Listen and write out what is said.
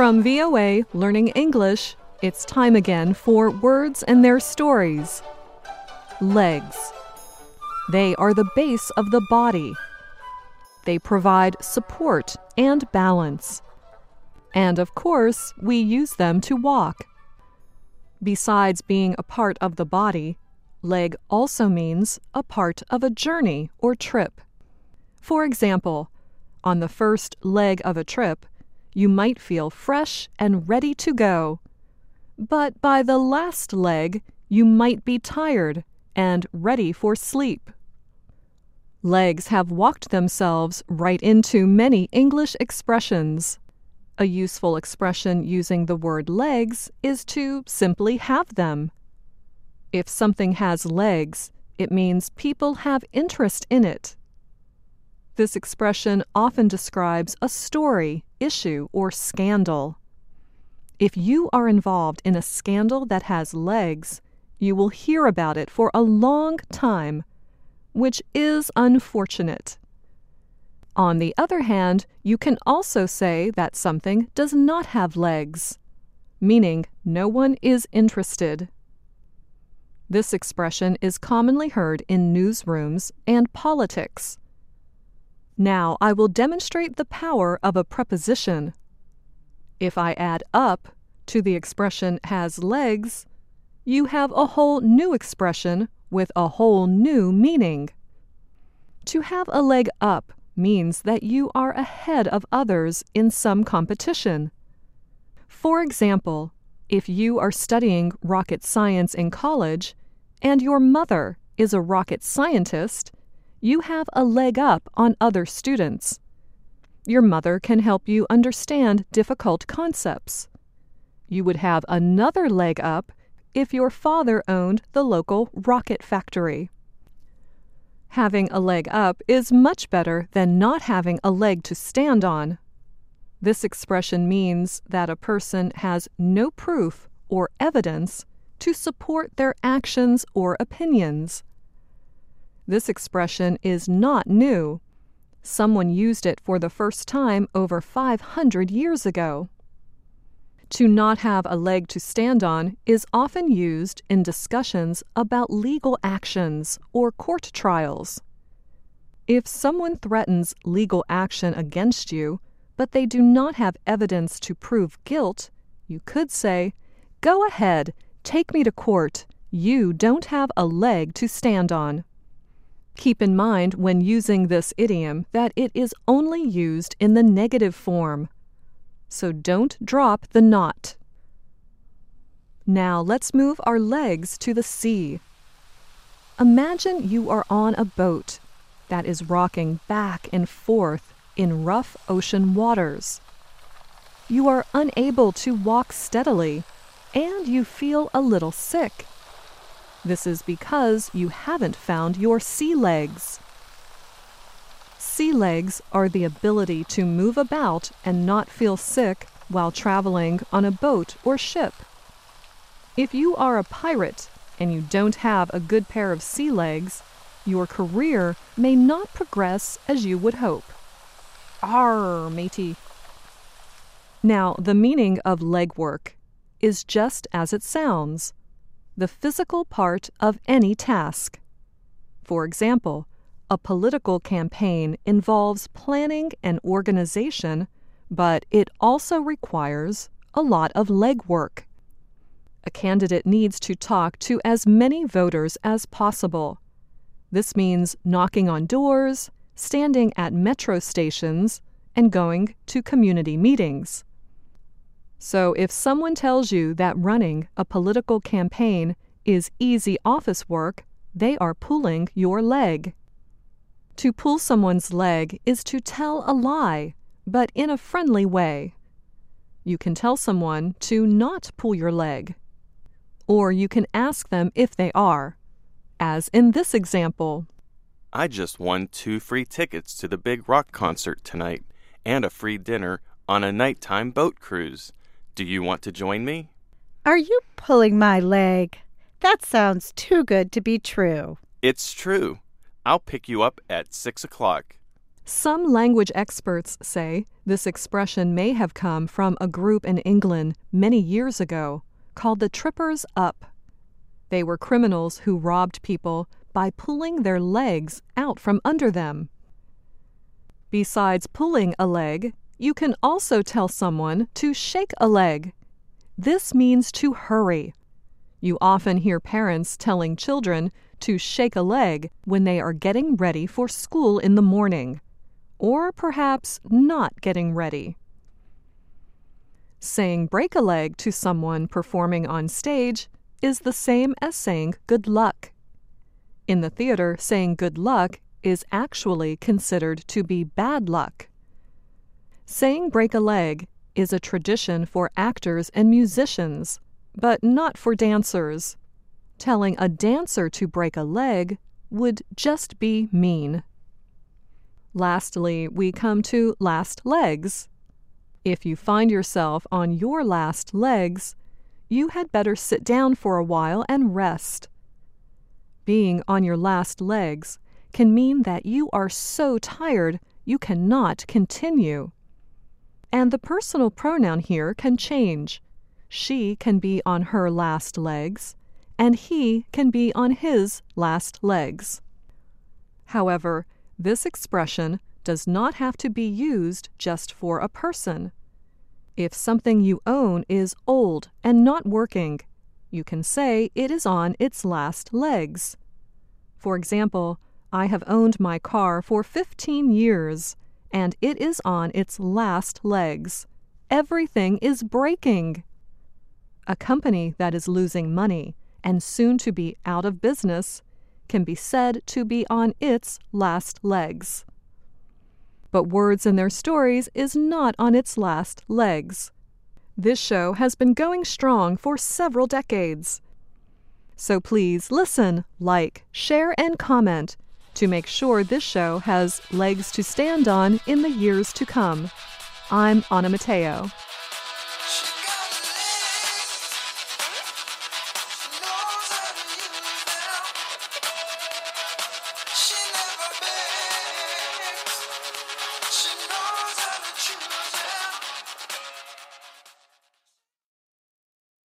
From VOA Learning English, it's time again for Words and Their Stories. Legs. They are the base of the body. They provide support and balance. And of course, we use them to walk. Besides being a part of the body, leg also means a part of a journey or trip. For example, on the first leg of a trip, you might feel fresh and ready to go. But by the last leg, you might be tired and ready for sleep. Legs have walked themselves right into many English expressions. A useful expression using the word legs is to simply have them. If something has legs, it means people have interest in it. This expression often describes a story, issue, or scandal. If you are involved in a scandal that has legs, you will hear about it for a long time, which is unfortunate. On the other hand, you can also say that something does not have legs, meaning no one is interested. This expression is commonly heard in newsrooms and politics. Now I will demonstrate the power of a preposition. If I add up to the expression has legs, you have a whole new expression with a whole new meaning. To have a leg up means that you are ahead of others in some competition. For example, if you are studying rocket science in college and your mother is a rocket scientist, you have a leg up on other students. Your mother can help you understand difficult concepts. You would have another leg up if your father owned the local rocket factory. Having a leg up is much better than not having a leg to stand on. This expression means that a person has no proof or evidence to support their actions or opinions. This expression is not new. Someone used it for the first time over 500 years ago. To not have a leg to stand on is often used in discussions about legal actions or court trials. If someone threatens legal action against you, but they do not have evidence to prove guilt, you could say, "Go ahead, take me to court. You don't have a leg to stand on." Keep in mind when using this idiom that it is only used in the negative form. So don't drop the not. Now let's move our legs to the sea. Imagine you are on a boat that is rocking back and forth in rough ocean waters. You are unable to walk steadily, and you feel a little sick. This is because you haven't found your sea legs. Sea legs are the ability to move about and not feel sick while traveling on a boat or ship. If you are a pirate and you don't have a good pair of sea legs, your career may not progress as you would hope. Arr, matey. Now, the meaning of legwork is just as it sounds. The physical part of any task. For example, a political campaign involves planning and organization, but it also requires a lot of legwork. A candidate needs to talk to as many voters as possible. This means knocking on doors, standing at metro stations, and going to community meetings. So if someone tells you that running a political campaign is easy office work, they are pulling your leg. To pull someone's leg is to tell a lie, but in a friendly way. You can tell someone to not pull your leg. Or you can ask them if they are, as in this example. I just won 2 free tickets to the Big Rock concert tonight and a free dinner on a nighttime boat cruise. Do you want to join me? Are you pulling my leg? That sounds too good to be true. It's true. I'll pick you up at 6 o'clock. Some language experts say this expression may have come from a group in England many years ago called the Trippers Up. They were criminals who robbed people by pulling their legs out from under them. Besides pulling a leg, you can also tell someone to shake a leg. This means to hurry. You often hear parents telling children to shake a leg when they are getting ready for school in the morning, or perhaps not getting ready. Saying break a leg to someone performing on stage is the same as saying good luck. In the theater, saying good luck is actually considered to be bad luck. Saying break a leg is a tradition for actors and musicians, but not for dancers. Telling a dancer to break a leg would just be mean. Lastly, we come to last legs. If you find yourself on your last legs, you had better sit down for a while and rest. Being on your last legs can mean that you are so tired you cannot continue. And the personal pronoun here can change. She can be on her last legs, and he can be on his last legs. However, this expression does not have to be used just for a person. If something you own is old and not working, you can say it is on its last legs. For example, I have owned my car for 15 years, and it is on its last legs. Everything is breaking. A company that is losing money and soon to be out of business can be said to be on its last legs. But Words and Their Stories is not on its last legs. This show has been going strong for several decades. So please listen, like, share, and comment to make sure this show has legs to stand on in the years to come. I'm Anna Mateo.